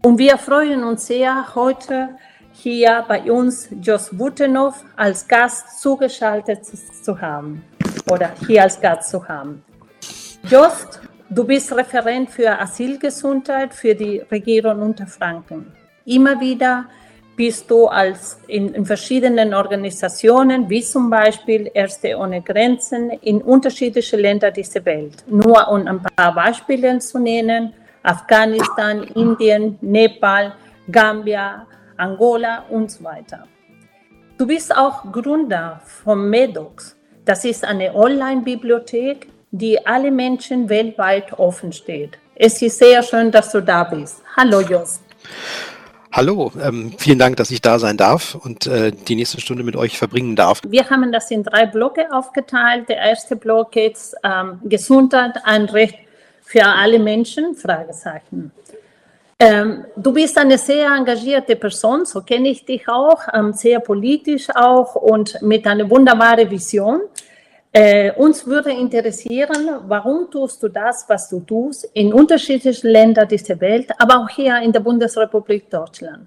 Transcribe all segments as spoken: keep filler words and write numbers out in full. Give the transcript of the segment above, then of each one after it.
Und wir freuen uns sehr, heute hier bei uns Jost Butenhoff als Gast zugeschaltet zu haben oder hier als Gast zu haben. Jost, du bist Referent für Asylgesundheit für die Regierung Unterfranken. Immer wieder bist du als in, in verschiedenen Organisationen, wie zum Beispiel Ärzte ohne Grenzen, in unterschiedliche Länder dieser Welt. Nur um ein paar Beispiele zu nennen: Afghanistan, Indien, Nepal, Gambia, Angola und so weiter. Du bist auch Gründer von Medox. Das ist eine Online-Bibliothek, die alle Menschen weltweit offen steht. Es ist sehr schön, dass du da bist. Hallo Jost. Hallo, ähm, vielen Dank, dass ich da sein darf und äh, die nächste Stunde mit euch verbringen darf. Wir haben das in drei Blöcke aufgeteilt. Der erste Block ist ähm, Gesundheit, ein Recht für alle Menschen, Fragezeichen. Ähm, du bist eine sehr engagierte Person, so kenne ich dich auch, ähm, sehr politisch auch und mit einer wunderbaren Vision. Äh, uns würde interessieren, warum tust du das, was du tust, in unterschiedlichen Ländern dieser Welt, aber auch hier in der Bundesrepublik Deutschland?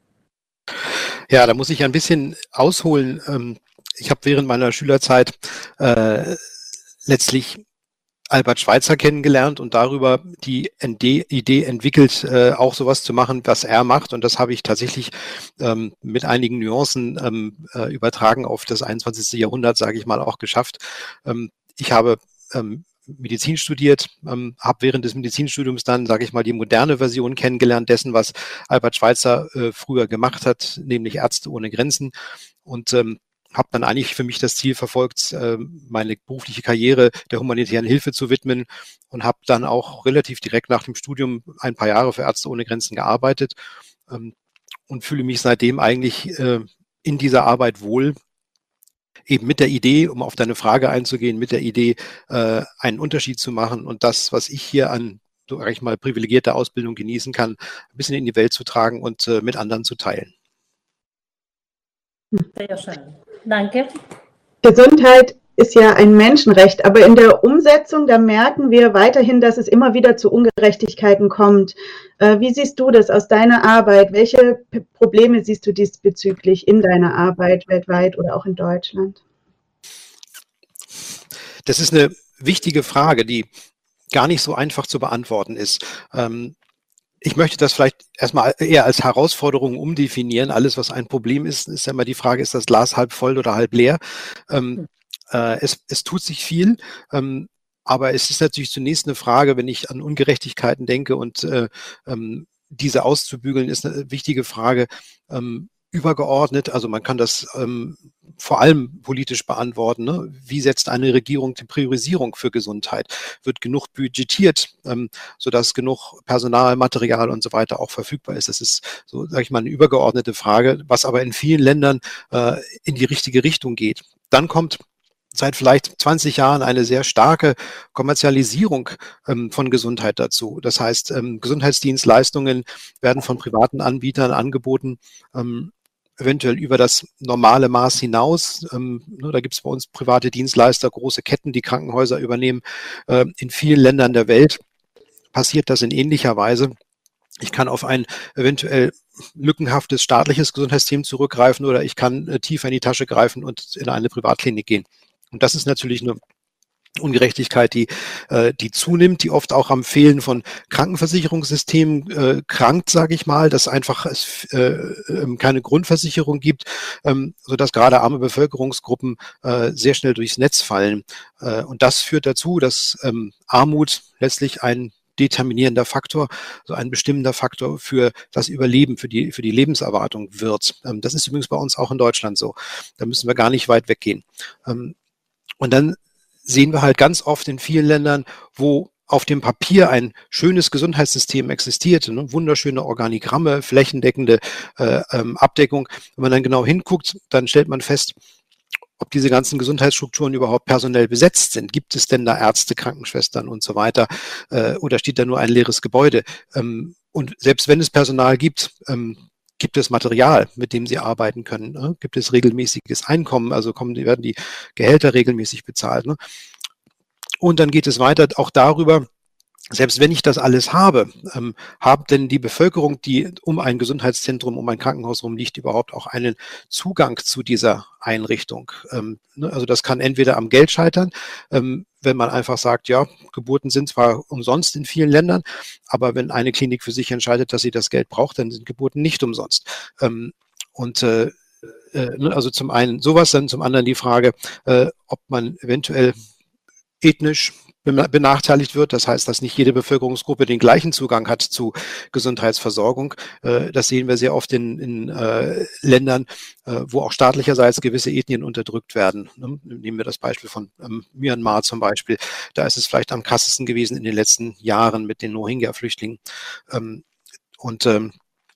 Ja, da muss ich ein bisschen ausholen. Ähm, ich habe während meiner Schülerzeit äh, letztlich Albert Schweitzer kennengelernt und darüber die Idee entwickelt, äh, auch sowas zu machen, was er macht. Und das habe ich tatsächlich ähm, mit einigen Nuancen ähm, äh, übertragen auf das einundzwanzigste Jahrhundert, sage ich mal, auch geschafft. Ähm, ich habe ähm, Medizin studiert, ähm, habe während des Medizinstudiums dann, sage ich mal, die moderne Version kennengelernt dessen, was Albert Schweitzer äh, früher gemacht hat, nämlich Ärzte ohne Grenzen. Und ähm, habe dann eigentlich für mich das Ziel verfolgt, meine berufliche Karriere der humanitären Hilfe zu widmen und habe dann auch relativ direkt nach dem Studium ein paar Jahre für Ärzte ohne Grenzen gearbeitet und fühle mich seitdem eigentlich in dieser Arbeit wohl, eben mit der Idee, um auf deine Frage einzugehen, mit der Idee, einen Unterschied zu machen und das, was ich hier an, so sag ich mal, privilegierte Ausbildung genießen kann, ein bisschen in die Welt zu tragen und mit anderen zu teilen. Sehr schön. Danke. Gesundheit ist ja ein Menschenrecht, aber in der Umsetzung, da merken wir weiterhin, dass es immer wieder zu Ungerechtigkeiten kommt. Wie siehst du das aus deiner Arbeit? Welche Probleme siehst du diesbezüglich in deiner Arbeit weltweit oder auch in Deutschland? Das ist eine wichtige Frage, die gar nicht so einfach zu beantworten ist. Ich möchte das vielleicht erstmal eher als Herausforderung umdefinieren. Alles, was ein Problem ist, ist ja immer die Frage, ist das Glas halb voll oder halb leer? Ähm, äh, es, es tut sich viel, ähm, aber es ist natürlich zunächst eine Frage, wenn ich an Ungerechtigkeiten denke und äh, ähm, diese auszubügeln, ist eine wichtige Frage, ähm, übergeordnet. Also man kann das ähm, vor allem politisch beantworten. Ne? Wie setzt eine Regierung die Priorisierung für Gesundheit? Wird genug budgetiert, ähm, sodass genug Personal, Material und so weiter auch verfügbar ist? Das ist, so sage ich mal, eine übergeordnete Frage, was aber in vielen Ländern äh, in die richtige Richtung geht. Dann kommt seit vielleicht zwanzig Jahren eine sehr starke Kommerzialisierung ähm, von Gesundheit dazu. Das heißt, ähm, Gesundheitsdienstleistungen werden von privaten Anbietern angeboten, ähm, eventuell über das normale Maß hinaus. Ähm, ne, da gibt es bei uns private Dienstleister, große Ketten, die Krankenhäuser übernehmen. Äh, in vielen Ländern der Welt passiert das in ähnlicher Weise. Ich kann auf ein eventuell lückenhaftes staatliches Gesundheitssystem zurückgreifen oder ich kann äh, tiefer in die Tasche greifen und in eine Privatklinik gehen. Und das ist natürlich eine Ungerechtigkeit, die, äh, die zunimmt, die oft auch am Fehlen von Krankenversicherungssystemen äh, krankt, sage ich mal, dass einfach es äh, keine Grundversicherung gibt, ähm, sodass gerade arme Bevölkerungsgruppen äh, sehr schnell durchs Netz fallen. Äh, und das führt dazu, dass ähm, Armut letztlich ein determinierender Faktor, so ein bestimmender Faktor für das Überleben, für die, für die Lebenserwartung wird. Ähm, das ist übrigens bei uns auch in Deutschland so. Da müssen wir gar nicht weit weggehen. Ähm, und dann sehen wir halt ganz oft in vielen Ländern, wo auf dem Papier ein schönes Gesundheitssystem existiert, ne? Wunderschöne Organigramme, flächendeckende äh, ähm, Abdeckung. Wenn man dann genau hinguckt, dann stellt man fest, ob diese ganzen Gesundheitsstrukturen überhaupt personell besetzt sind. Gibt es denn da Ärzte, Krankenschwestern und so weiter? Äh, oder steht da nur ein leeres Gebäude? Ähm, und selbst wenn es Personal gibt, ähm, gibt es Material, mit dem sie arbeiten können? Ne? Gibt es regelmäßiges Einkommen? Also kommen, werden die Gehälter regelmäßig bezahlt? Ne? Und dann geht es weiter auch darüber, selbst wenn ich das alles habe, ähm, hat denn die Bevölkerung, die um ein Gesundheitszentrum, um ein Krankenhaus rum liegt, überhaupt auch einen Zugang zu dieser Einrichtung? Ähm, ne, also das kann entweder am Geld scheitern, ähm, wenn man einfach sagt, ja, Geburten sind zwar umsonst in vielen Ländern, aber wenn eine Klinik für sich entscheidet, dass sie das Geld braucht, dann sind Geburten nicht umsonst. Ähm, und äh, äh, ne, also zum einen sowas, dann zum anderen die Frage, äh, ob man eventuell ethnisch benachteiligt wird. Das heißt, dass nicht jede Bevölkerungsgruppe den gleichen Zugang hat zu Gesundheitsversorgung. Das sehen wir sehr oft in, in äh, Ländern, äh, wo auch staatlicherseits gewisse Ethnien unterdrückt werden. Nehmen wir das Beispiel von ähm, Myanmar zum Beispiel. Da ist es vielleicht am krassesten gewesen in den letzten Jahren mit den Rohingya-Flüchtlingen. Ähm, und ähm,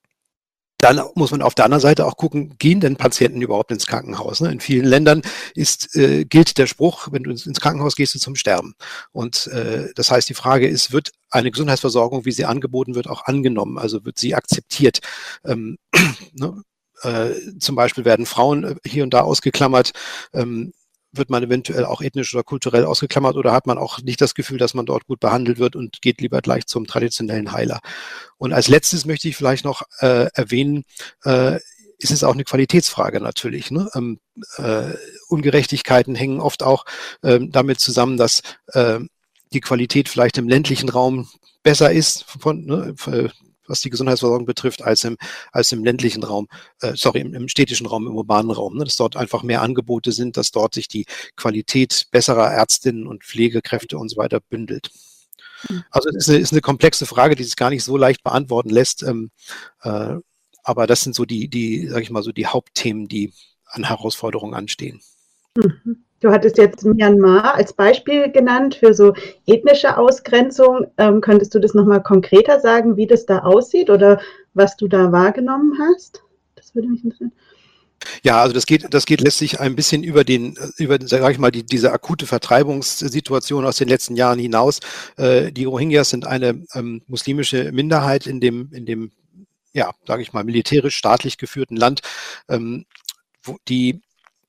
Dann muss man auf der anderen Seite auch gucken, gehen denn Patienten überhaupt ins Krankenhaus? In vielen Ländern ist, äh, gilt der Spruch, wenn du ins Krankenhaus gehst, du zum Sterben. Und äh, das heißt, die Frage ist, wird eine Gesundheitsversorgung, wie sie angeboten wird, auch angenommen? Also wird sie akzeptiert? Ähm, ne? äh, zum Beispiel werden Frauen hier und da ausgeklammert. Ähm, wird man eventuell auch ethnisch oder kulturell ausgeklammert oder hat man auch nicht das Gefühl, dass man dort gut behandelt wird und geht lieber gleich zum traditionellen Heiler? Und als letztes möchte ich vielleicht noch äh, erwähnen, äh, ist es auch eine Qualitätsfrage natürlich. Ne? Ähm, äh, Ungerechtigkeiten hängen oft auch äh, damit zusammen, dass äh, die Qualität vielleicht im ländlichen Raum besser ist, von, ne, was die Gesundheitsversorgung betrifft, als im, als im ländlichen Raum, äh, sorry, im, im städtischen Raum, im urbanen Raum, ne, dass dort einfach mehr Angebote sind, dass dort sich die Qualität besserer Ärztinnen und Pflegekräfte und so weiter bündelt. Also es ist eine, ist eine komplexe Frage, die sich gar nicht so leicht beantworten lässt, ähm, äh, aber das sind so die, die, sag ich mal, so die Hauptthemen, die an Herausforderungen anstehen. Du hattest jetzt Myanmar als Beispiel genannt für so ethnische Ausgrenzung. Ähm, könntest du das nochmal konkreter sagen, wie das da aussieht oder was du da wahrgenommen hast? Das würde mich interessieren. Ja, also das geht, das geht letztlich ein bisschen über den, über, sage ich mal, die, diese akute Vertreibungssituation aus den letzten Jahren hinaus. Äh, die Rohingyas sind eine ähm, muslimische Minderheit in dem, in dem, ja, sage ich mal, militärisch staatlich geführten Land, ähm, wo die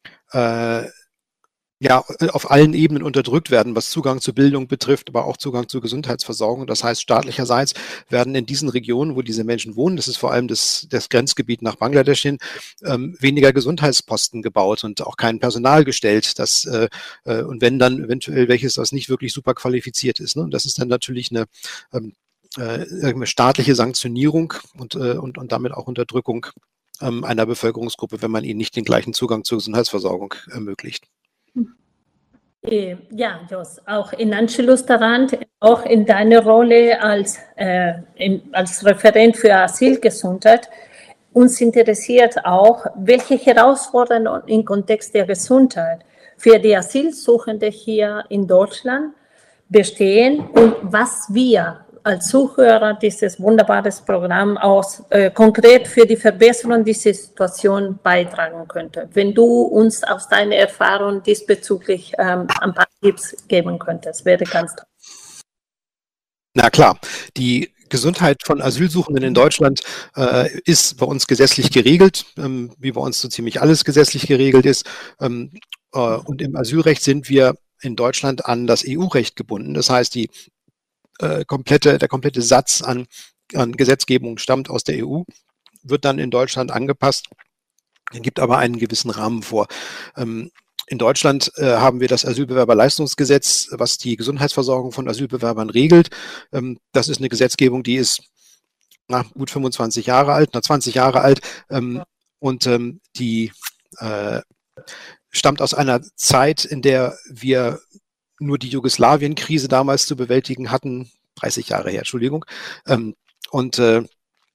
äh, ja, auf allen Ebenen unterdrückt werden, was Zugang zu Bildung betrifft, aber auch Zugang zu Gesundheitsversorgung. Das heißt, staatlicherseits werden in diesen Regionen, wo diese Menschen wohnen, das ist vor allem das, das Grenzgebiet nach Bangladesch hin, ähm, weniger Gesundheitsposten gebaut und auch kein Personal gestellt. Das, äh, äh, und wenn dann eventuell welches, das nicht wirklich super qualifiziert ist. Ne? Und das ist dann natürlich eine ähm, äh, staatliche Sanktionierung und, äh, und, und damit auch Unterdrückung ähm, einer Bevölkerungsgruppe, wenn man ihnen nicht den gleichen Zugang zur Gesundheitsversorgung ermöglicht. Ja, Jos, auch in Anschluss daran, auch in deiner Rolle als, äh, in, als Referent für Asylgesundheit, uns interessiert auch, welche Herausforderungen im Kontext der Gesundheit für die Asylsuchenden hier in Deutschland bestehen und was wir als Zuhörer dieses wunderbares Programm auch äh, konkret für die Verbesserung dieser Situation beitragen könnte. Wenn du uns aus deiner Erfahrung diesbezüglich ähm, ein paar Tipps geben könntest, wäre ganz toll. Na klar, die Gesundheit von Asylsuchenden in Deutschland äh, ist bei uns gesetzlich geregelt, ähm, wie bei uns so ziemlich alles gesetzlich geregelt ist. Ähm, äh, und im Asylrecht sind wir in Deutschland an das E U-Recht gebunden. Das heißt, die äh, komplette, der komplette Satz an, an Gesetzgebung stammt aus der E U, wird dann in Deutschland angepasst, gibt aber einen gewissen Rahmen vor. Ähm, In Deutschland äh, haben wir das Asylbewerberleistungsgesetz, was die Gesundheitsversorgung von Asylbewerbern regelt. Ähm, das ist eine Gesetzgebung, die ist na, gut fünfundzwanzig Jahre alt, na zwanzig Jahre alt ähm, und ähm, die äh, stammt aus einer Zeit, in der wir nur die Jugoslawien-Krise damals zu bewältigen hatten, dreißig Jahre her, Entschuldigung, ähm, und äh,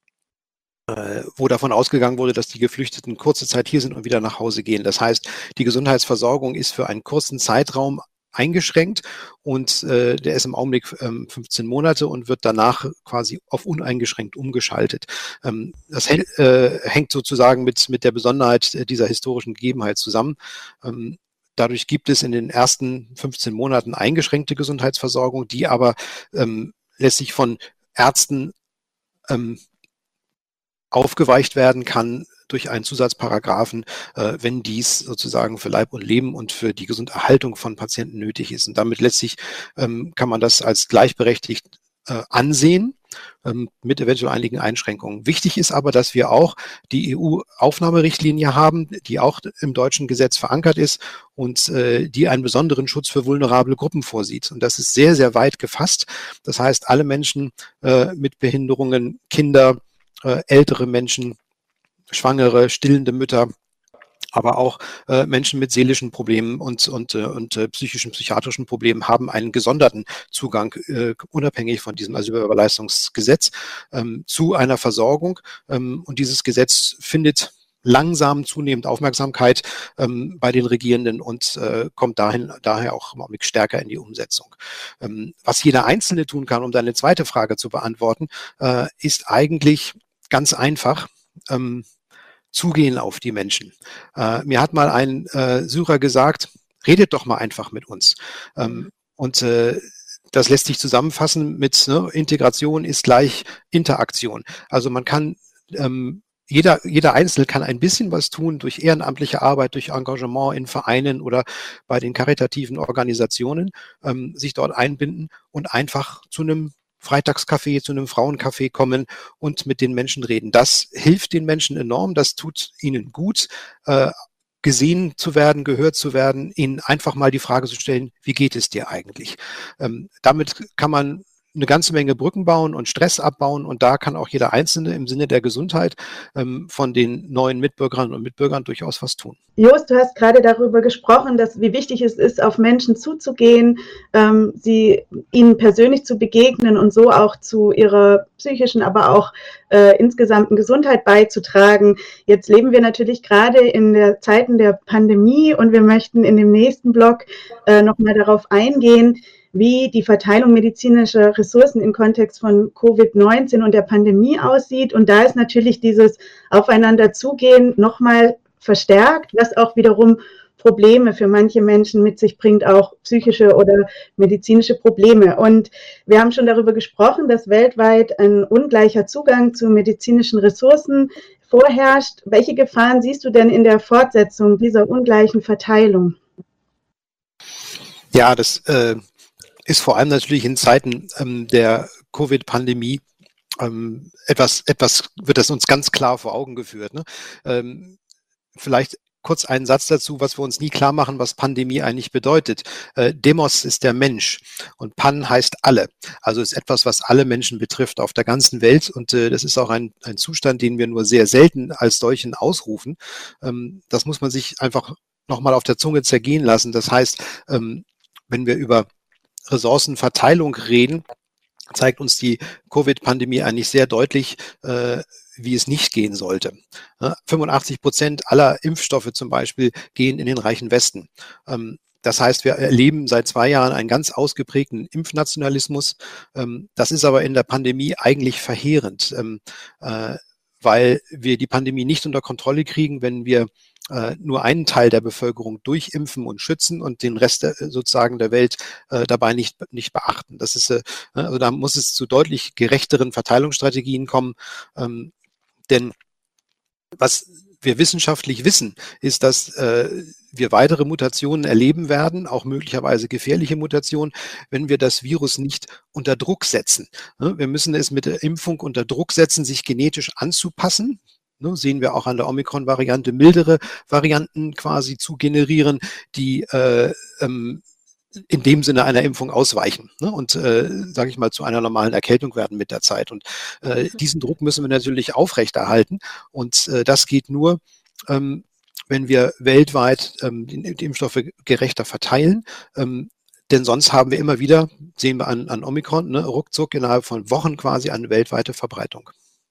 wo davon ausgegangen wurde, dass die Geflüchteten kurze Zeit hier sind und wieder nach Hause gehen. Das heißt, die Gesundheitsversorgung ist für einen kurzen Zeitraum eingeschränkt und äh, der ist im Augenblick ähm, fünfzehn Monate und wird danach quasi auf uneingeschränkt umgeschaltet. Ähm, das äh, hängt sozusagen mit, mit der Besonderheit dieser historischen Gegebenheit zusammen. Ähm, Dadurch gibt es in den ersten fünfzehn Monaten eingeschränkte Gesundheitsversorgung, die aber ähm, letztlich von Ärzten ähm, aufgeweicht werden kann durch einen Zusatzparagraphen, äh, wenn dies sozusagen für Leib und Leben und für die Gesunderhaltung von Patienten nötig ist. Und damit letztlich ähm, kann man das als gleichberechtigt äh, ansehen, ähm, mit eventuell einigen Einschränkungen. Wichtig ist aber, dass wir auch die E U-Aufnahmerichtlinie haben, die auch im deutschen Gesetz verankert ist und äh, die einen besonderen Schutz für vulnerable Gruppen vorsieht. Und das ist sehr, sehr weit gefasst. Das heißt, alle Menschen äh, mit Behinderungen, Kinder, äh, ältere Menschen, Schwangere, stillende Mütter, aber auch äh, Menschen mit seelischen Problemen und, und, äh, und äh, psychischen, psychiatrischen Problemen haben einen gesonderten Zugang, äh, unabhängig von diesem Asylbewerberleistungsgesetz, ähm, zu einer Versorgung. Ähm, und dieses Gesetz findet langsam zunehmend Aufmerksamkeit ähm, bei den Regierenden und äh, kommt dahin, daher auch mit stärker in die Umsetzung. Ähm, was jeder Einzelne tun kann, um deine zweite Frage zu beantworten, äh, ist eigentlich ganz einfach. Ähm, Zugehen auf die Menschen. Äh, mir hat mal ein äh, Syrer gesagt, redet doch mal einfach mit uns. Ähm, und äh, das lässt sich zusammenfassen mit ne, Integration ist gleich Interaktion. Also man kann, ähm, jeder, jeder Einzelne kann ein bisschen was tun durch ehrenamtliche Arbeit, durch Engagement in Vereinen oder bei den karitativen Organisationen, ähm, sich dort einbinden und einfach zu einem Freitagscafé, zu einem Frauencafé kommen und mit den Menschen reden. Das hilft den Menschen enorm, das tut ihnen gut, äh, gesehen zu werden, gehört zu werden, ihnen einfach mal die Frage zu stellen, wie geht es dir eigentlich? Ähm, damit kann man eine ganze Menge Brücken bauen und Stress abbauen und da kann auch jeder Einzelne im Sinne der Gesundheit ähm, von den neuen Mitbürgerinnen und Mitbürgern durchaus was tun. Jost, du hast gerade darüber gesprochen, dass wie wichtig es ist, auf Menschen zuzugehen, ähm, sie ihnen persönlich zu begegnen und so auch zu ihrer psychischen, aber auch äh, insgesamten Gesundheit beizutragen. Jetzt leben wir natürlich gerade in der Zeiten der Pandemie und wir möchten in dem nächsten Blog äh, nochmal darauf eingehen, wie die Verteilung medizinischer Ressourcen im Kontext von Covid neunzehn und der Pandemie aussieht. Und da ist natürlich dieses Aufeinanderzugehen nochmal verstärkt, was auch wiederum Probleme für manche Menschen mit sich bringt, auch psychische oder medizinische Probleme. Und wir haben schon darüber gesprochen, dass weltweit ein ungleicher Zugang zu medizinischen Ressourcen vorherrscht. Welche Gefahren siehst du denn in der Fortsetzung dieser ungleichen Verteilung? Ja, das äh, ist vor allem natürlich in Zeiten ähm, der Covid-Pandemie ähm, etwas, etwas wird das uns ganz klar vor Augen geführt. Ne? Ähm, vielleicht kurz einen Satz dazu, was wir uns nie klar machen, was Pandemie eigentlich bedeutet. Äh, Demos ist der Mensch und Pan heißt alle. Also ist etwas, was alle Menschen betrifft auf der ganzen Welt und äh, das ist auch ein, ein Zustand, den wir nur sehr selten als solchen ausrufen. Ähm, das muss man sich einfach nochmal auf der Zunge zergehen lassen. Das heißt, ähm, wenn wir über Ressourcenverteilung reden, zeigt uns die Covid-Pandemie eigentlich sehr deutlich, äh, wie es nicht gehen sollte. Ja, fünfundachtzig Prozent aller Impfstoffe zum Beispiel gehen in den reichen Westen. Ähm, das heißt, wir erleben seit zwei Jahren einen ganz ausgeprägten Impfnationalismus. Ähm, das ist aber in der Pandemie eigentlich verheerend, ähm, äh, weil wir die Pandemie nicht unter Kontrolle kriegen, wenn wir äh, nur einen Teil der Bevölkerung durchimpfen und schützen und den Rest der, sozusagen der Welt äh, dabei nicht, nicht beachten. Das ist, äh, also da muss es zu deutlich gerechteren Verteilungsstrategien kommen, ähm, denn was wir wissenschaftlich wissen, ist, dass äh, wir weitere Mutationen erleben werden, auch möglicherweise gefährliche Mutationen, wenn wir das Virus nicht unter Druck setzen. Wir müssen es mit der Impfung unter Druck setzen, sich genetisch anzupassen. Ne, sehen wir auch an der Omikron-Variante mildere Varianten quasi zu generieren, die äh, ähm, in dem Sinne einer Impfung ausweichen, ne, und, äh, sage ich mal, zu einer normalen Erkältung werden mit der Zeit. Und äh, diesen Druck müssen wir natürlich aufrechterhalten. Und äh, das geht nur, ähm, wenn wir weltweit ähm, die, die Impfstoffe gerechter verteilen. Ähm, denn sonst haben wir immer wieder, sehen wir an, an Omikron, ne, ruckzuck innerhalb von Wochen quasi eine weltweite Verbreitung.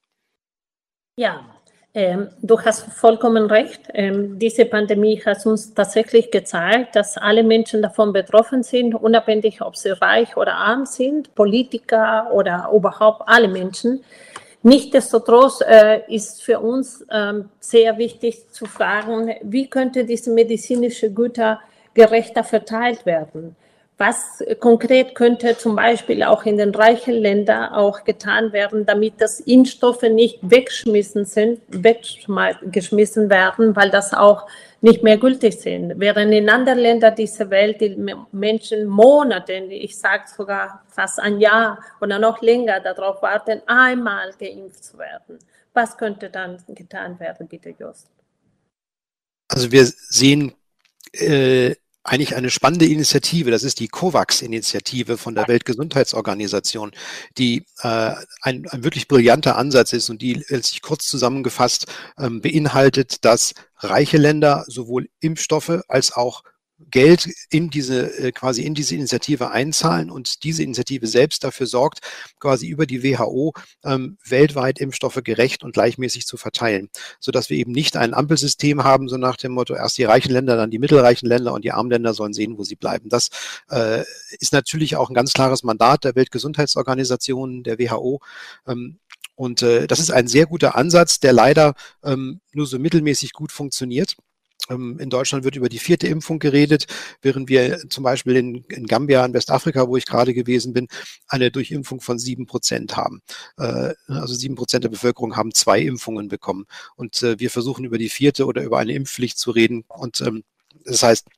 Ja, ähm, du hast vollkommen recht. Ähm, diese Pandemie hat uns tatsächlich gezeigt, dass alle Menschen davon betroffen sind, unabhängig, ob sie reich oder arm sind, Politiker oder überhaupt alle Menschen. Nichtsdestotrotz äh, ist für uns ähm, sehr wichtig zu fragen, wie könnte diese medizinische Güter gerechter verteilt werden? Was konkret könnte zum Beispiel auch in den reichen Ländern auch getan werden, damit das Impfstoffe nicht weggeschmissen sind, weggeschmissen werden, weil das auch nicht mehr gültig sind. Während in anderen Ländern dieser Welt die Menschen Monate, ich sage sogar fast ein Jahr oder noch länger darauf warten, einmal geimpft zu werden. Was könnte dann getan werden, bitte Jost? Also wir sehen äh, eigentlich eine spannende Initiative, das ist die COVAX-Initiative von der Weltgesundheitsorganisation, die äh, ein, ein wirklich brillanter Ansatz ist und die sich kurz zusammengefasst ähm, beinhaltet, dass reiche Länder sowohl Impfstoffe als auch Geld in diese äh, quasi in diese Initiative einzahlen und diese Initiative selbst dafür sorgt, quasi über die W H O ähm, weltweit Impfstoffe gerecht und gleichmäßig zu verteilen, sodass wir eben nicht ein Ampelsystem haben, so nach dem Motto, erst die reichen Länder, dann die mittelreichen Länder und die armen Länder sollen sehen, wo sie bleiben. Das äh, ist natürlich auch ein ganz klares Mandat der Weltgesundheitsorganisation, der W H O. Ähm, und äh, das ist ein sehr guter Ansatz, der leider ähm, nur so mittelmäßig gut funktioniert. In Deutschland wird über die vierte Impfung geredet, während wir zum Beispiel in, in Gambia, in Westafrika, wo ich gerade gewesen bin, eine Durchimpfung von sieben Prozent haben. Also sieben Prozent der Bevölkerung haben zwei Impfungen bekommen. Und wir versuchen über die vierte oder über eine Impfpflicht zu reden. Und das heißt,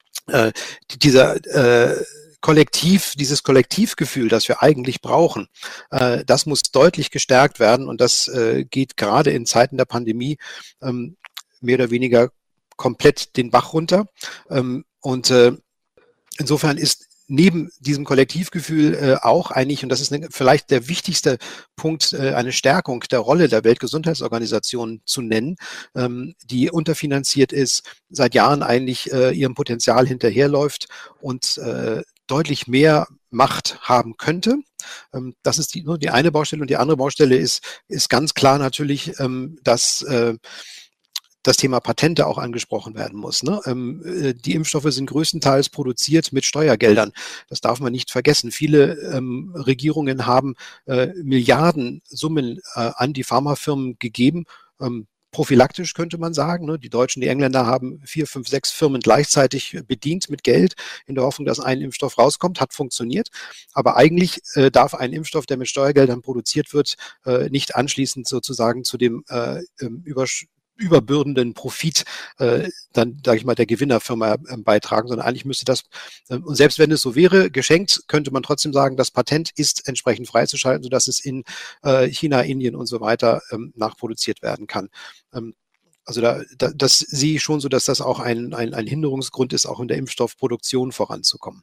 dieser Kollektiv, dieses Kollektivgefühl, das wir eigentlich brauchen, äh, das muss deutlich gestärkt werden und das äh, geht gerade in Zeiten der Pandemie ähm, mehr oder weniger komplett den Bach runter. Ähm, und äh, insofern ist neben diesem Kollektivgefühl äh, auch eigentlich, und das ist eine, vielleicht der wichtigste Punkt, äh, eine Stärkung der Rolle der Weltgesundheitsorganisation zu nennen, ähm, die unterfinanziert ist, seit Jahren eigentlich äh, ihrem Potenzial hinterherläuft und äh, deutlich mehr Macht haben könnte. Ähm, das ist die, nur die eine Baustelle. Und die andere Baustelle ist, ist ganz klar natürlich, ähm, dass äh, das Thema Patente auch angesprochen werden muss. Ne? Ähm, äh, die Impfstoffe sind größtenteils produziert mit Steuergeldern. Das darf man nicht vergessen. Viele ähm, Regierungen haben äh, Milliardensummen äh, an die Pharmafirmen gegeben. Ähm, prophylaktisch könnte man sagen. Ne? Die Deutschen, die Engländer haben vier, fünf, sechs Firmen gleichzeitig bedient mit Geld, in der Hoffnung, dass ein Impfstoff rauskommt. Hat funktioniert. Aber eigentlich äh, darf ein Impfstoff, der mit Steuergeldern produziert wird, äh, nicht anschließend sozusagen zu dem äh, Übersch überbürdenden Profit äh, dann, sage ich mal, der Gewinnerfirma äh, beitragen, sondern eigentlich müsste das, äh, und selbst wenn es so wäre, geschenkt, könnte man trotzdem sagen, das Patent ist entsprechend freizuschalten, sodass es in äh, China, Indien und so weiter ähm, nachproduziert werden kann. Ähm, also da, da, das sehe ich schon so, dass das auch ein, ein, ein Hinderungsgrund ist, auch in der Impfstoffproduktion voranzukommen.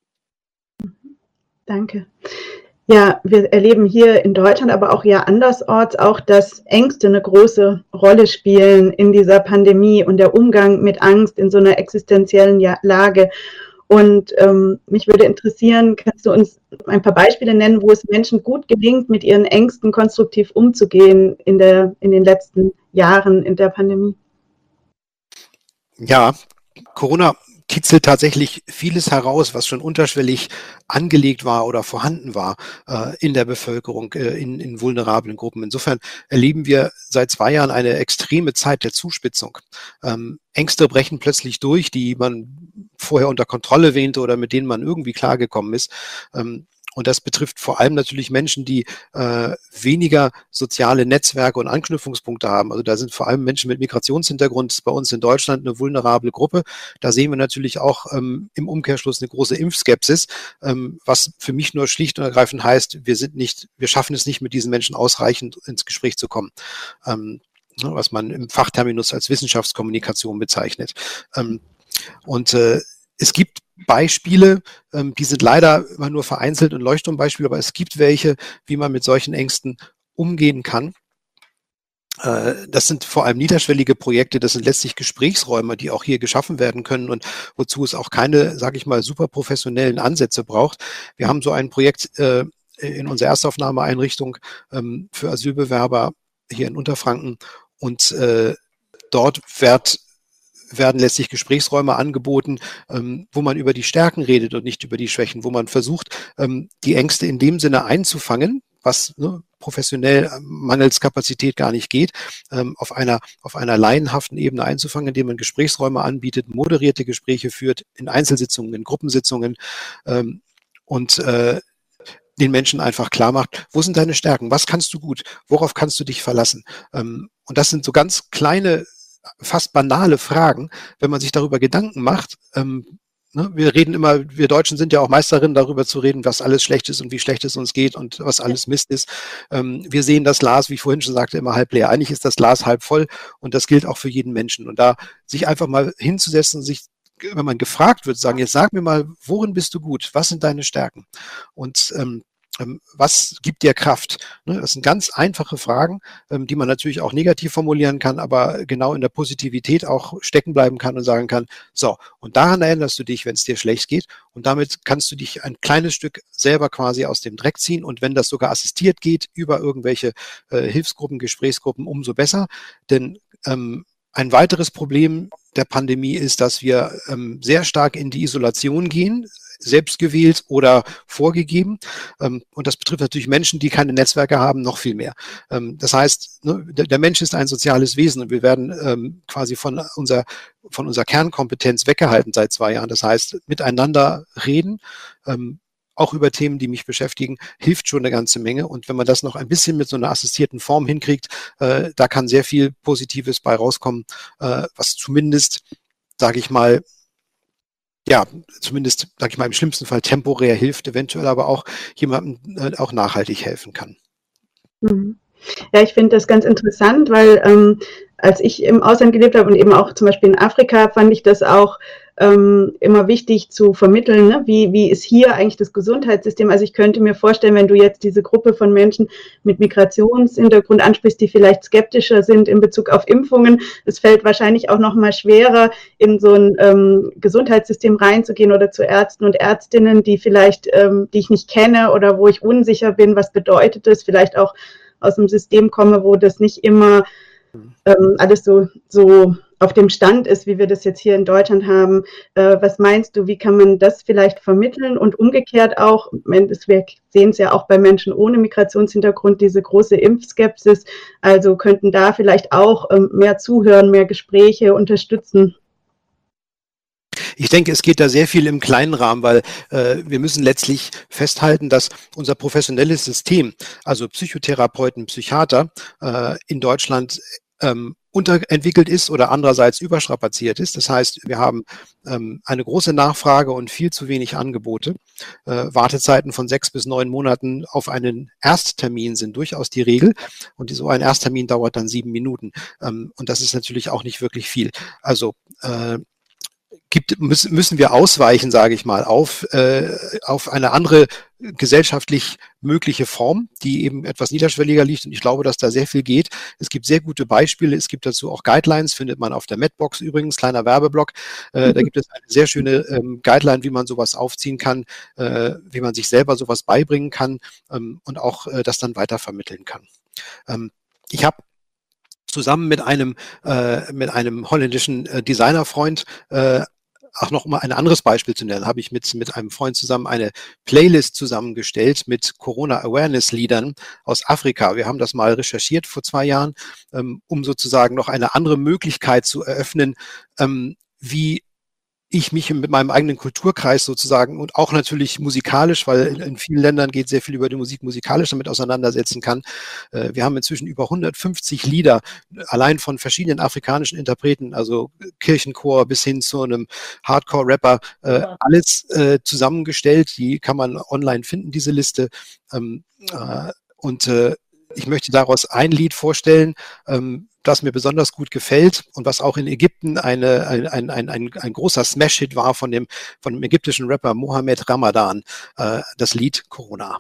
Danke. Ja, wir erleben hier in Deutschland, aber auch ja andersorts auch, dass Ängste eine große Rolle spielen in dieser Pandemie und der Umgang mit Angst in so einer existenziellen Lage. Und ähm, mich würde interessieren, kannst du uns ein paar Beispiele nennen, wo es Menschen gut gelingt, mit ihren Ängsten konstruktiv umzugehen in der, in den letzten Jahren in der Pandemie? Ja, Corona kitzelt tatsächlich vieles heraus, was schon unterschwellig angelegt war oder vorhanden war äh, in der Bevölkerung, äh, in, in vulnerablen Gruppen. Insofern erleben wir seit zwei Jahren eine extreme Zeit der Zuspitzung. Ähm, Ängste brechen plötzlich durch, die man vorher unter Kontrolle wähnte oder mit denen man irgendwie klargekommen ist. Ähm, Und das betrifft vor allem natürlich Menschen, die äh, weniger soziale Netzwerke und Anknüpfungspunkte haben. Also da sind vor allem Menschen mit Migrationshintergrund bei uns in Deutschland eine vulnerable Gruppe. Da sehen wir natürlich auch ähm, im Umkehrschluss eine große Impfskepsis, ähm, was für mich nur schlicht und ergreifend heißt, wir sind nicht, wir schaffen es nicht, mit diesen Menschen ausreichend ins Gespräch zu kommen. Ähm, was man im Fachterminus als Wissenschaftskommunikation bezeichnet. Ähm, und äh, es gibt Beispiele, ähm, die sind leider immer nur vereinzelt und Leuchtturmbeispiele, aber es gibt welche, wie man mit solchen Ängsten umgehen kann. Äh, das sind vor allem niederschwellige Projekte, das sind letztlich Gesprächsräume, die auch hier geschaffen werden können und wozu es auch keine, sage ich mal, super professionellen Ansätze braucht. Wir haben so ein Projekt äh, in unserer Erstaufnahmeeinrichtung ähm, für Asylbewerber hier in Unterfranken und äh, dort wird werden letztlich Gesprächsräume angeboten, ähm, wo man über die Stärken redet und nicht über die Schwächen, wo man versucht, ähm, die Ängste in dem Sinne einzufangen, was ne, professionell mangels Kapazität gar nicht geht, ähm, auf einer, auf einer laienhaften Ebene einzufangen, indem man Gesprächsräume anbietet, moderierte Gespräche führt, in Einzelsitzungen, in Gruppensitzungen ähm, und äh, den Menschen einfach klar macht, wo sind deine Stärken, was kannst du gut, worauf kannst du dich verlassen. Ähm, und das sind so ganz kleine, fast banale Fragen, wenn man sich darüber Gedanken macht. Ähm, ne, wir reden immer, wir Deutschen sind ja auch Meisterinnen darüber zu reden, was alles schlecht ist und wie schlecht es uns geht und was alles Mist ist. Ähm, wir sehen das Glas, wie ich vorhin schon sagte, immer halb leer. Eigentlich ist das Glas halb voll und das gilt auch für jeden Menschen. Und da sich einfach mal hinzusetzen, sich, wenn man gefragt wird, sagen, jetzt sag mir mal, worin bist du gut? Was sind deine Stärken? Und ähm, ähm, was gibt dir Kraft? Ne, das sind ganz einfache Fragen, ähm, die man natürlich auch negativ formulieren kann, aber genau in der Positivität auch stecken bleiben kann und sagen kann, so, und daran erinnerst du dich, wenn es dir schlecht geht. Und damit kannst du dich ein kleines Stück selber quasi aus dem Dreck ziehen. Und wenn das sogar assistiert geht über irgendwelche äh, Hilfsgruppen, Gesprächsgruppen, umso besser. Denn ähm, ein weiteres Problem der Pandemie ist, dass wir ähm, sehr stark in die Isolation gehen, selbstgewählt oder vorgegeben. Ähm, und das betrifft natürlich Menschen, die keine Netzwerke haben, noch viel mehr. Ähm, das heißt, ne, der, der Mensch ist ein soziales Wesen und wir werden ähm, quasi von unserer, von unserer Kernkompetenz weggehalten seit zwei Jahren. Das heißt, miteinander reden, ähm, auch über Themen, die mich beschäftigen, hilft schon eine ganze Menge. Und wenn man das noch ein bisschen mit so einer assistierten Form hinkriegt, äh, da kann sehr viel Positives bei rauskommen, äh, was zumindest, sage ich mal, ja, zumindest, sage ich mal, im schlimmsten Fall temporär hilft, eventuell aber auch jemandem äh, auch nachhaltig helfen kann. Mhm. Ja, ich finde das ganz interessant, weil ähm, als ich im Ausland gelebt habe und eben auch zum Beispiel in Afrika, fand ich das auch ähm, immer wichtig zu vermitteln, ne? wie, wie ist hier eigentlich das Gesundheitssystem. Also ich könnte mir vorstellen, wenn du jetzt diese Gruppe von Menschen mit Migrationshintergrund ansprichst, die vielleicht skeptischer sind in Bezug auf Impfungen, es fällt wahrscheinlich auch noch mal schwerer, in so ein ähm, Gesundheitssystem reinzugehen oder zu Ärzten und Ärztinnen, die vielleicht, ähm, die ich nicht kenne oder wo ich unsicher bin, was bedeutet das, vielleicht auch aus einem System komme, wo das nicht immer ähm, alles so, so auf dem Stand ist, wie wir das jetzt hier in Deutschland haben. Äh, was meinst du, wie kann man das vielleicht vermitteln und umgekehrt auch, wir sehen es ja auch bei Menschen ohne Migrationshintergrund, diese große Impfskepsis, also könnten da vielleicht auch ähm, mehr zuhören, mehr Gespräche unterstützen? Ich denke, es geht da sehr viel im kleinen Rahmen, weil äh, wir müssen letztlich festhalten, dass unser professionelles System, also Psychotherapeuten, Psychiater äh, in Deutschland ähm, unterentwickelt ist oder andererseits überstrapaziert ist. Das heißt, wir haben ähm, eine große Nachfrage und viel zu wenig Angebote. Äh, Wartezeiten von sechs bis neun Monaten auf einen Ersttermin sind durchaus die Regel und so ein Ersttermin dauert dann sieben Minuten. Ähm, und das ist natürlich auch nicht wirklich viel. Also äh, Gibt, müssen, müssen wir ausweichen, sage ich mal, auf, äh, auf eine andere gesellschaftlich mögliche Form, die eben etwas niederschwelliger liegt. Und ich glaube, dass da sehr viel geht. Es gibt sehr gute Beispiele. Es gibt dazu auch Guidelines, findet man auf der Medbox übrigens, kleiner Werbeblock. Äh, mhm. Da gibt es eine sehr schöne ähm, Guideline, wie man sowas aufziehen kann, äh, wie man sich selber sowas beibringen kann ähm, und auch äh, das dann weitervermitteln kann. Ähm, ich habe zusammen mit einem, äh, mit einem holländischen äh, Designerfreund äh, auch noch mal ein anderes Beispiel zu nennen, habe ich mit, mit einem Freund zusammen eine Playlist zusammengestellt mit Corona-Awareness-Liedern aus Afrika. Wir haben das mal recherchiert vor zwei Jahren, ähm, um sozusagen noch eine andere Möglichkeit zu eröffnen, ähm, wie ich mich mit meinem eigenen Kulturkreis sozusagen und auch natürlich musikalisch, weil in, in vielen Ländern geht sehr viel über die Musik, musikalisch damit auseinandersetzen kann. Äh, wir haben inzwischen über hundertfünfzig Lieder, allein von verschiedenen afrikanischen Interpreten, also Kirchenchor bis hin zu einem Hardcore-Rapper, äh, ja. alles äh, zusammengestellt. Die kann man online finden, diese Liste. Ähm, äh, und äh, ich möchte daraus ein Lied vorstellen, ähm, das mir besonders gut gefällt und was auch in Ägypten eine, ein, ein, ein, ein, ein großer Smash-Hit war von dem, von dem ägyptischen Rapper Mohammed Ramadan, äh, das Lied Corona.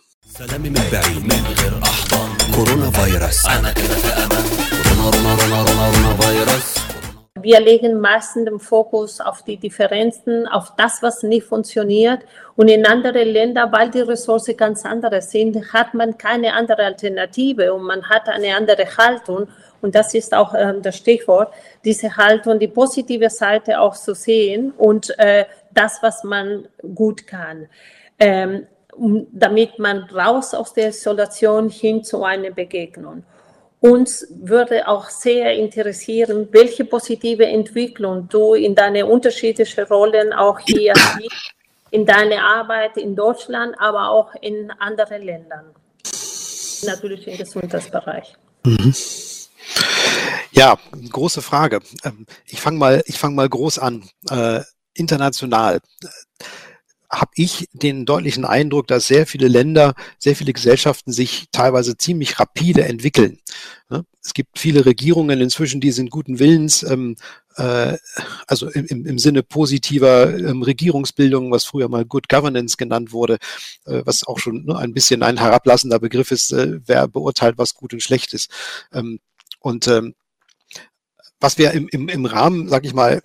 Wir legen meistens den Fokus auf die Differenzen, auf das, was nicht funktioniert. Und in anderen Ländern, weil die Ressourcen ganz andere sind, hat man keine andere Alternative und man hat eine andere Haltung. Und das ist auch äh, das Stichwort, diese Haltung, die positive Seite auch zu sehen und äh, das, was man gut kann. Ähm, um, damit man raus aus der Isolation hin zu einer Begegnung. Uns würde auch sehr interessieren, welche positive Entwicklung du in deine unterschiedlichen Rollen auch hier siehst, in deiner Arbeit in Deutschland, aber auch in anderen Ländern. Natürlich im Gesundheitsbereich. Mhm. Ja, große Frage. Ich fange mal, ich fange mal groß an. Äh, international habe ich den deutlichen Eindruck, dass sehr viele Länder, sehr viele Gesellschaften sich teilweise ziemlich rapide entwickeln. Es gibt viele Regierungen inzwischen, die sind guten Willens, ähm, äh, also im, im Sinne positiver ähm, Regierungsbildung, was früher mal Good Governance genannt wurde, äh, was auch schon ne, ein bisschen ein herablassender Begriff ist, äh, wer beurteilt, was gut und schlecht ist. Ähm, und ähm, was wir im, im, im Rahmen, sag ich mal,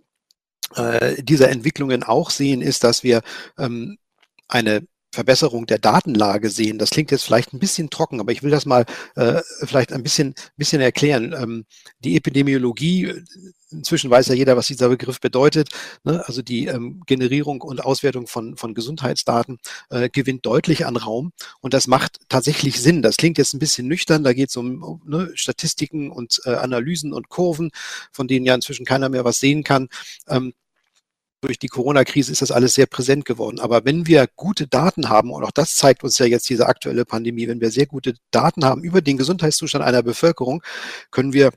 äh, dieser Entwicklungen auch sehen, ist, dass wir ähm, eine Verbesserung der Datenlage sehen. Das klingt jetzt vielleicht ein bisschen trocken, aber ich will das mal äh, vielleicht ein bisschen, bisschen erklären. Ähm, die Epidemiologie, inzwischen weiß ja jeder, was dieser Begriff bedeutet, ne? Also die ähm, Generierung und Auswertung von, von Gesundheitsdaten äh, gewinnt deutlich an Raum und das macht tatsächlich Sinn. Das klingt jetzt ein bisschen nüchtern, da geht es um, um ne, Statistiken und äh, Analysen und Kurven, von denen ja inzwischen keiner mehr was sehen kann. Ähm, Durch die Corona-Krise ist das alles sehr präsent geworden. Aber wenn wir gute Daten haben, und auch das zeigt uns ja jetzt diese aktuelle Pandemie, wenn wir sehr gute Daten haben über den Gesundheitszustand einer Bevölkerung, können wir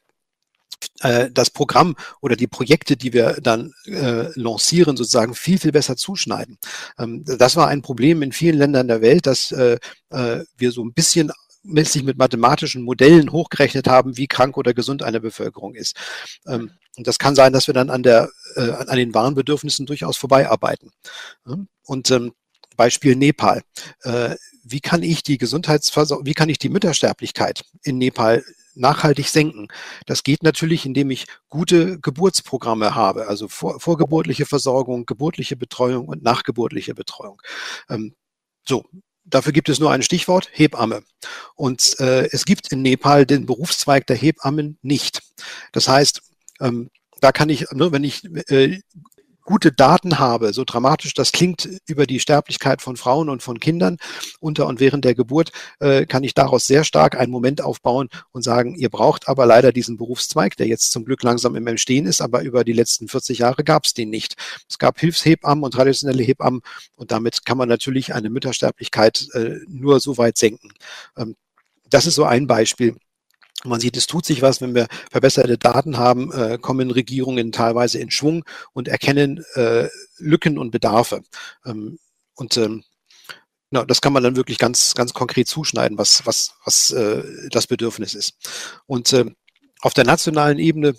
äh, das Programm oder die Projekte, die wir dann äh, lancieren, sozusagen viel, viel besser zuschneiden. Ähm, das war ein Problem in vielen Ländern der Welt, dass äh, äh, wir so ein bisschen sich mit mathematischen Modellen hochgerechnet haben, wie krank oder gesund eine Bevölkerung ist. Ähm, und das kann sein, dass wir dann an, der, äh, an den wahren Bedürfnissen durchaus vorbeiarbeiten. Und ähm, Beispiel Nepal. Äh, wie kann ich die Gesundheitsversorgung, wie kann ich die Müttersterblichkeit in Nepal nachhaltig senken? Das geht natürlich, indem ich gute Geburtsprogramme habe, also vor, vorgeburtliche Versorgung, geburtliche Betreuung und nachgeburtliche Betreuung. Ähm, so. Dafür gibt es nur ein Stichwort, Hebamme. Und äh, es gibt in Nepal den Berufszweig der Hebammen nicht. Das heißt, ähm, da kann ich, ne, wenn ich äh, gute Daten habe, so dramatisch das klingt über die Sterblichkeit von Frauen und von Kindern unter und während der Geburt, äh, kann ich daraus sehr stark einen Moment aufbauen und sagen, ihr braucht aber leider diesen Berufszweig, der jetzt zum Glück langsam im Entstehen ist, aber über die letzten vierzig Jahre gab es den nicht. Es gab Hilfshebammen und traditionelle Hebammen und damit kann man natürlich eine Müttersterblichkeit äh, nur so weit senken. Ähm, das ist so ein Beispiel. Man sieht, es tut sich was, wenn wir verbesserte Daten haben, äh, kommen Regierungen teilweise in Schwung und erkennen äh, Lücken und Bedarfe. Ähm, und ähm, na, das kann man dann wirklich ganz, ganz konkret zuschneiden, was, was, was äh, das Bedürfnis ist. Und äh, auf der nationalen Ebene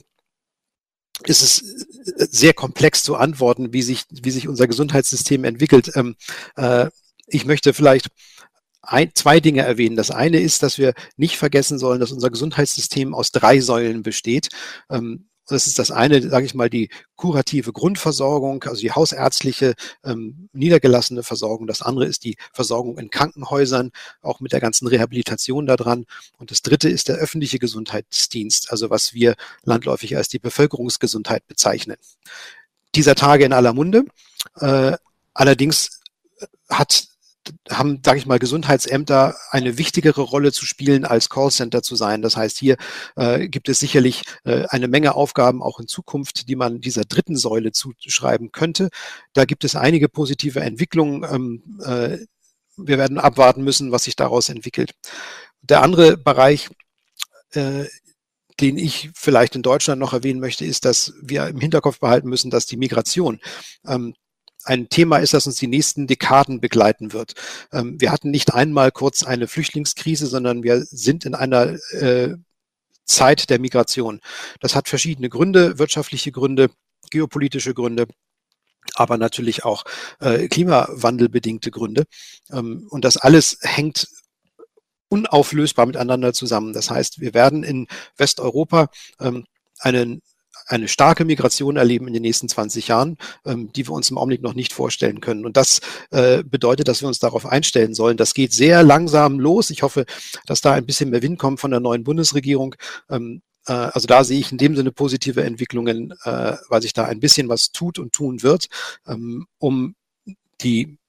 ist es sehr komplex zu antworten, wie sich, wie sich unser Gesundheitssystem entwickelt. Ähm, äh, ich möchte vielleicht Ein, zwei Dinge erwähnen. Das eine ist, dass wir nicht vergessen sollen, dass unser Gesundheitssystem aus drei Säulen besteht. Ähm, das ist das eine, sage ich mal, die kurative Grundversorgung, also die hausärztliche, ähm, niedergelassene Versorgung. Das andere ist die Versorgung in Krankenhäusern, auch mit der ganzen Rehabilitation daran. Und das dritte ist der öffentliche Gesundheitsdienst, also was wir landläufig als die Bevölkerungsgesundheit bezeichnen. Dieser Tage in aller Munde. Äh, allerdings hat haben, sage ich mal, Gesundheitsämter eine wichtigere Rolle zu spielen, als Callcenter zu sein. Das heißt, hier äh, gibt es sicherlich äh, eine Menge Aufgaben auch in Zukunft, die man dieser dritten Säule zuschreiben könnte. Da gibt es einige positive Entwicklungen. Ähm, äh, wir werden abwarten müssen, was sich daraus entwickelt. Der andere Bereich, äh, den ich vielleicht in Deutschland noch erwähnen möchte, ist, dass wir im Hinterkopf behalten müssen, dass die Migration ähm, ein Thema ist, das uns die nächsten Dekaden begleiten wird. Ähm, wir hatten nicht einmal kurz eine Flüchtlingskrise, sondern wir sind in einer äh, Zeit der Migration. Das hat verschiedene Gründe, wirtschaftliche Gründe, geopolitische Gründe, aber natürlich auch äh, klimawandelbedingte Gründe. Ähm, und das alles hängt unauflösbar miteinander zusammen. Das heißt, wir werden in Westeuropa ähm, einen eine starke Migration erleben in den nächsten zwanzig Jahren, ähm, die wir uns im Augenblick noch nicht vorstellen können. Und das äh, bedeutet, dass wir uns darauf einstellen sollen. Das geht sehr langsam los. Ich hoffe, dass da ein bisschen mehr Wind kommt von der neuen Bundesregierung. Ähm, äh, also da sehe ich in dem Sinne positive Entwicklungen, äh, weil sich da ein bisschen was tut und tun wird, ähm, um die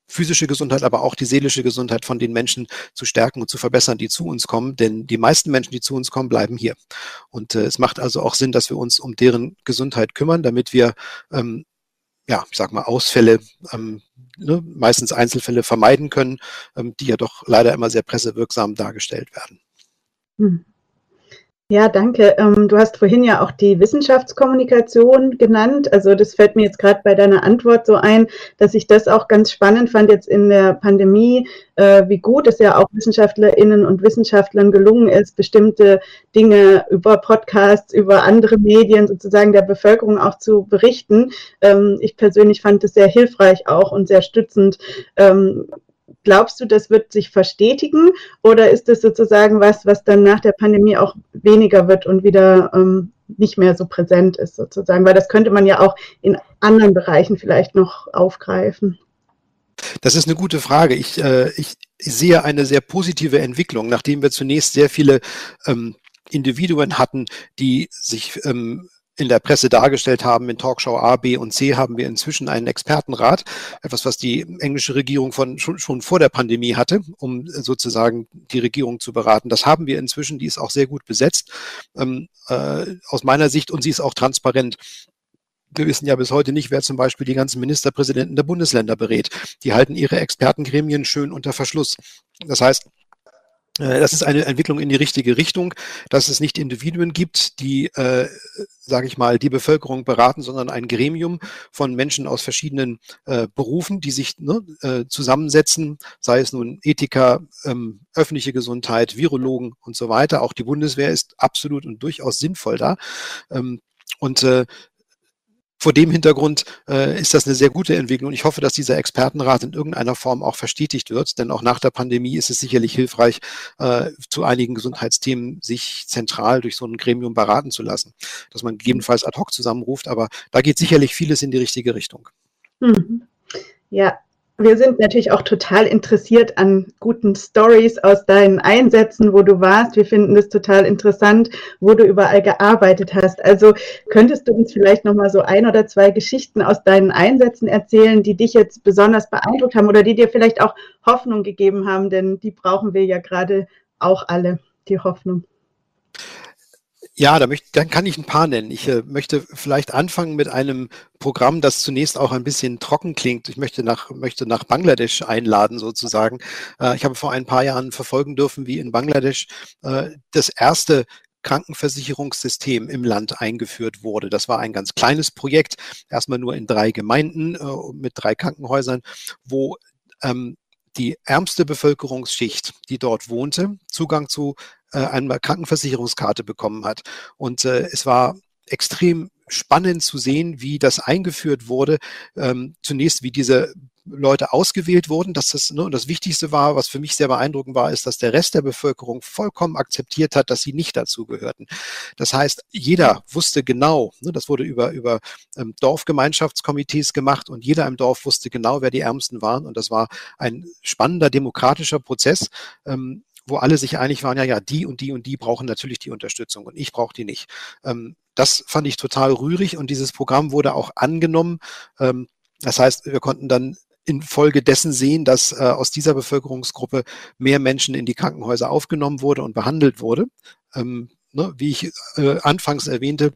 physische Gesundheit, aber auch die seelische Gesundheit von den Menschen zu stärken und zu verbessern, die zu uns kommen. Denn die meisten Menschen, die zu uns kommen, bleiben hier. Und äh, es macht also auch Sinn, dass wir uns um deren Gesundheit kümmern, damit wir, ähm, ja, ich sag mal, Ausfälle, ähm, ne, meistens Einzelfälle vermeiden können, ähm, die ja doch leider immer sehr pressewirksam dargestellt werden. Hm. Ja, danke. Ähm, du hast vorhin ja auch die Wissenschaftskommunikation genannt. Also das fällt mir jetzt gerade bei deiner Antwort so ein, dass ich das auch ganz spannend fand jetzt in der Pandemie, äh, wie gut es ja auch WissenschaftlerInnen und Wissenschaftlern gelungen ist, bestimmte Dinge über Podcasts, über andere Medien sozusagen der Bevölkerung auch zu berichten. Ähm, ich persönlich fand es sehr hilfreich auch und sehr stützend. Ähm, Glaubst du, das wird sich verstetigen oder ist das sozusagen was, was dann nach der Pandemie auch weniger wird und wieder ähm, nicht mehr so präsent ist sozusagen? Weil das könnte man ja auch in anderen Bereichen vielleicht noch aufgreifen. Das ist eine gute Frage. Ich, äh, ich, ich sehe eine sehr positive Entwicklung, nachdem wir zunächst sehr viele ähm, Individuen hatten, die sich ähm, in der Presse dargestellt haben, in Talkshow A, B und C, haben wir inzwischen einen Expertenrat, etwas, was die englische Regierung von, schon, schon vor der Pandemie hatte, um sozusagen die Regierung zu beraten. Das haben wir inzwischen, die ist auch sehr gut besetzt, ähm, äh, aus meiner Sicht, und sie ist auch transparent. Wir wissen ja bis heute nicht, wer zum Beispiel die ganzen Ministerpräsidenten der Bundesländer berät. Die halten ihre Expertengremien schön unter Verschluss. Das heißt, das ist eine Entwicklung in die richtige Richtung, dass es nicht Individuen gibt, die, äh, sage ich mal, die Bevölkerung beraten, sondern ein Gremium von Menschen aus verschiedenen äh, Berufen, die sich ne, äh, zusammensetzen, sei es nun Ethiker, ähm, öffentliche Gesundheit, Virologen und so weiter. Auch die Bundeswehr ist absolut und durchaus sinnvoll da. Ähm, und äh, Vor dem Hintergrund äh, ist das eine sehr gute Entwicklung. Ich hoffe, dass dieser Expertenrat in irgendeiner Form auch verstetigt wird, denn auch nach der Pandemie ist es sicherlich hilfreich, äh, zu einigen Gesundheitsthemen sich zentral durch so ein Gremium beraten zu lassen, dass man gegebenenfalls ad hoc zusammenruft, aber da geht sicherlich vieles in die richtige Richtung. Mhm. Ja, wir sind natürlich auch total interessiert an guten Stories aus deinen Einsätzen, wo du warst. Wir finden das total interessant, wo du überall gearbeitet hast. Also könntest du uns vielleicht nochmal so ein oder zwei Geschichten aus deinen Einsätzen erzählen, die dich jetzt besonders beeindruckt haben oder die dir vielleicht auch Hoffnung gegeben haben, denn die brauchen wir ja gerade auch alle, die Hoffnung. Ja, da möchte, dann kann ich ein paar nennen. Ich äh, möchte vielleicht anfangen mit einem Programm, das zunächst auch ein bisschen trocken klingt. Ich möchte nach, möchte nach Bangladesch einladen sozusagen. Äh, ich habe vor ein paar Jahren verfolgen dürfen, wie in Bangladesch äh, das erste Krankenversicherungssystem im Land eingeführt wurde. Das war ein ganz kleines Projekt, erstmal nur in drei Gemeinden äh, mit drei Krankenhäusern, wo ähm, die ärmste Bevölkerungsschicht, die dort wohnte, Zugang zu äh, einer Krankenversicherungskarte bekommen hat. Und äh, es war extrem spannend zu sehen, wie das eingeführt wurde. Ähm, zunächst, wie diese Leute ausgewählt wurden. Dass das, ne, und das Wichtigste war, was für mich sehr beeindruckend war, ist, dass der Rest der Bevölkerung vollkommen akzeptiert hat, dass sie nicht dazu gehörten. Das heißt, jeder wusste genau, ne, das wurde über, über ähm, Dorfgemeinschaftskomitees gemacht und jeder im Dorf wusste genau, wer die Ärmsten waren. Und das war ein spannender demokratischer Prozess, ähm, wo alle sich einig waren, ja, ja, die und die und die brauchen natürlich die Unterstützung und ich brauche die nicht. Ähm, das fand ich total rührig und dieses Programm wurde auch angenommen. Ähm, das heißt, wir konnten dann infolgedessen sehen, dass äh, aus dieser Bevölkerungsgruppe mehr Menschen in die Krankenhäuser aufgenommen wurde und behandelt wurde. Ähm, ne, wie ich äh, anfangs erwähnte,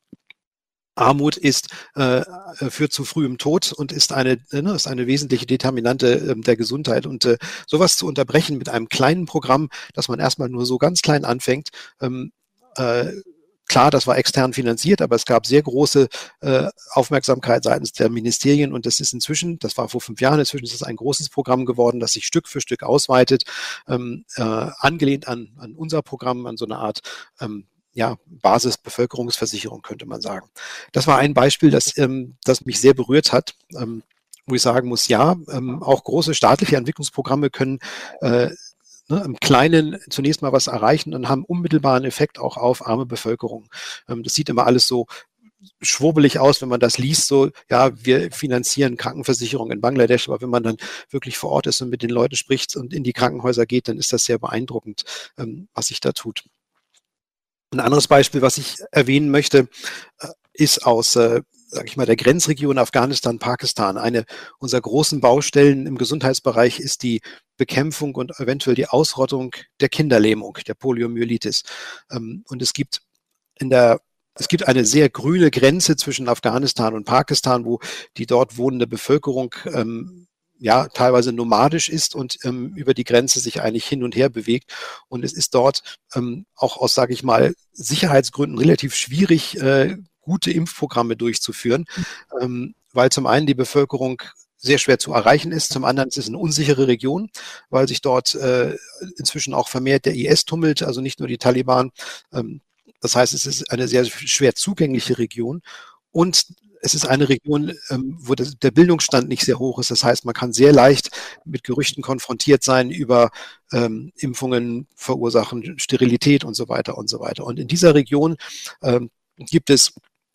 Armut ist, äh, führt zu frühem Tod und ist eine, ne, ist eine wesentliche Determinante äh, der Gesundheit. Und äh, sowas zu unterbrechen mit einem kleinen Programm, dass man erstmal nur so ganz klein anfängt, ähm, äh, klar, das war extern finanziert, aber es gab sehr große äh, Aufmerksamkeit seitens der Ministerien und das ist inzwischen, das war vor fünf Jahren, inzwischen ist es ein großes Programm geworden, das sich Stück für Stück ausweitet, ähm, äh, angelehnt an, an unser Programm, an so eine Art ähm, ja, Basisbevölkerungsversicherung, könnte man sagen. Das war ein Beispiel, das, ähm, das mich sehr berührt hat, ähm, wo ich sagen muss, ja, ähm, auch große staatliche Entwicklungsprogramme können äh, ne, im Kleinen zunächst mal was erreichen und haben unmittelbaren Effekt auch auf arme Bevölkerung. Ähm, das sieht immer alles so schwurbelig aus, wenn man das liest, so, ja, wir finanzieren Krankenversicherung in Bangladesch, aber wenn man dann wirklich vor Ort ist und mit den Leuten spricht und in die Krankenhäuser geht, dann ist das sehr beeindruckend, ähm, was sich da tut. Ein anderes Beispiel, was ich erwähnen möchte, ist aus äh, sage ich mal, der Grenzregion Afghanistan, Pakistan. Eine unserer großen Baustellen im Gesundheitsbereich ist die Bekämpfung und eventuell die Ausrottung der Kinderlähmung, der Poliomyelitis. Und es gibt in der Es gibt eine sehr grüne Grenze zwischen Afghanistan und Pakistan, wo die dort wohnende Bevölkerung ähm, ja teilweise nomadisch ist und ähm, über die Grenze sich eigentlich hin und her bewegt. Und es ist dort ähm, auch aus, sage ich mal, Sicherheitsgründen relativ schwierig, äh, gute Impfprogramme durchzuführen, ähm, weil zum einen die Bevölkerung sehr schwer zu erreichen ist. Zum anderen ist es eine unsichere Region, weil sich dort äh, inzwischen auch vermehrt der I S tummelt, also nicht nur die Taliban. Ähm, Das heißt, es ist eine sehr schwer zugängliche Region und es ist eine Region, wo der Bildungsstand nicht sehr hoch ist. Das heißt, man kann sehr leicht mit Gerüchten konfrontiert sein über ähm, Impfungen verursachen Sterilität und so weiter und so weiter. Und in dieser Region ähm, gibt es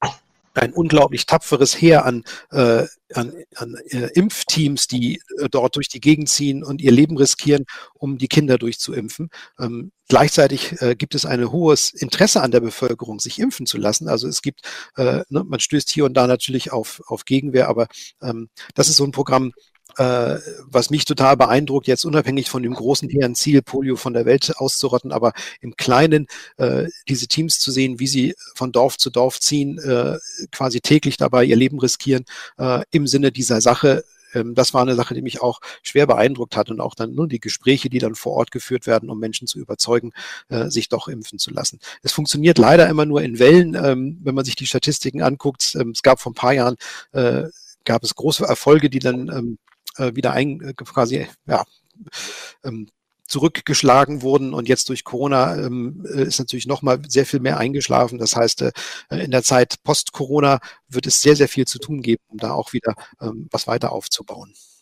ein unglaublich tapferes Heer an, äh, an, an äh, Impfteams, die äh, dort durch die Gegend ziehen und ihr Leben riskieren, um die Kinder durchzuimpfen. Ähm, gleichzeitig äh, gibt es ein hohes Interesse an der Bevölkerung, sich impfen zu lassen. Also es gibt, äh, ne, man stößt hier und da natürlich auf, auf Gegenwehr, aber ähm, das ist so ein Programm, äh, was mich total beeindruckt, jetzt unabhängig von dem großen hehren Ziel, Polio von der Welt auszurotten, aber im Kleinen äh, diese Teams zu sehen, wie sie von Dorf zu Dorf ziehen, äh, quasi täglich dabei ihr Leben riskieren, äh, im Sinne dieser Sache. Ähm, das war eine Sache, die mich auch schwer beeindruckt hat und auch dann nur die Gespräche, die dann vor Ort geführt werden, um Menschen zu überzeugen, äh, sich doch impfen zu lassen. Es funktioniert leider immer nur in Wellen, ähm, wenn man sich die Statistiken anguckt. Ähm, es gab vor ein paar Jahren, äh, gab es große Erfolge, die dann ähm, wieder ein, quasi ja, ähm, zurückgeschlagen wurden und jetzt durch Corona ähm, ist natürlich noch mal sehr viel mehr eingeschlafen. Das heißt, äh, in der Zeit post-Corona wird es sehr, sehr viel zu tun geben, um da auch wieder ähm, was weiter aufzubauen.